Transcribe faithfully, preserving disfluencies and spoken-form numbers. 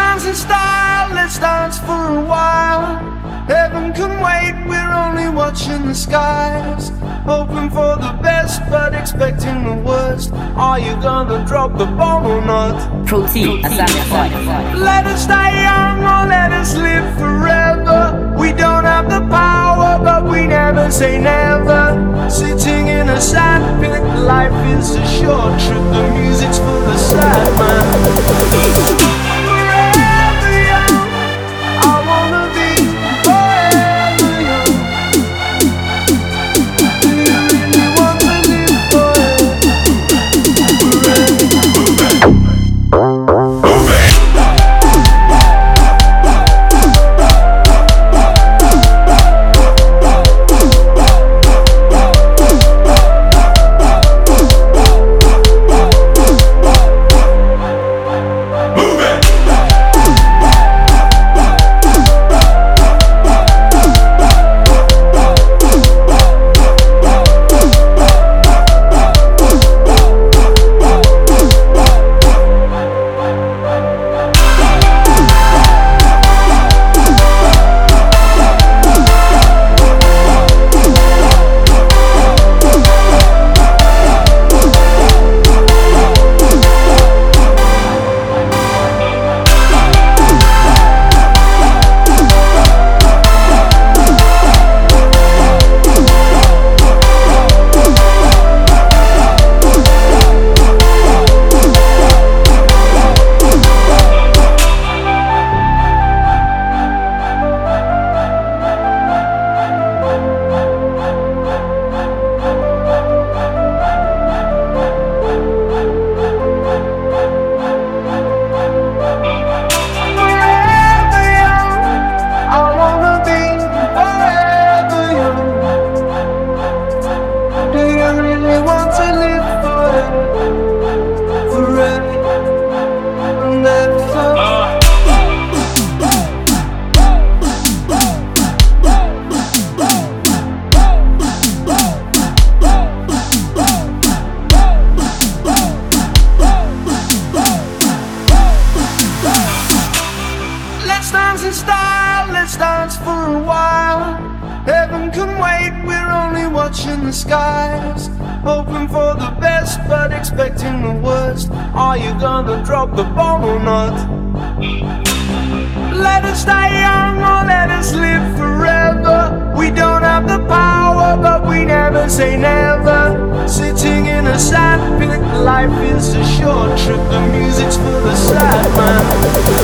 dance in style, let's dance for a while. Heaven can wait, we're only watching the skies. Hoping for the best, but expecting the worst. Are you gonna drop the bomb or not? Protein, let us die young or let us live forever. We don't have the power, but we never say never. Sitting in a sandpit, life is a short trip. The music's for the sad man. Let's dance in style, let's dance for a while. Heaven can wait, we're only watching the skies. Hoping for the best, but expecting the worst. Are you gonna drop the bomb or not? Let us die young or let us live forever. We don't have the power, but we never say never. Sitting in a sandpit, life is a short trip. The music's for the sad man.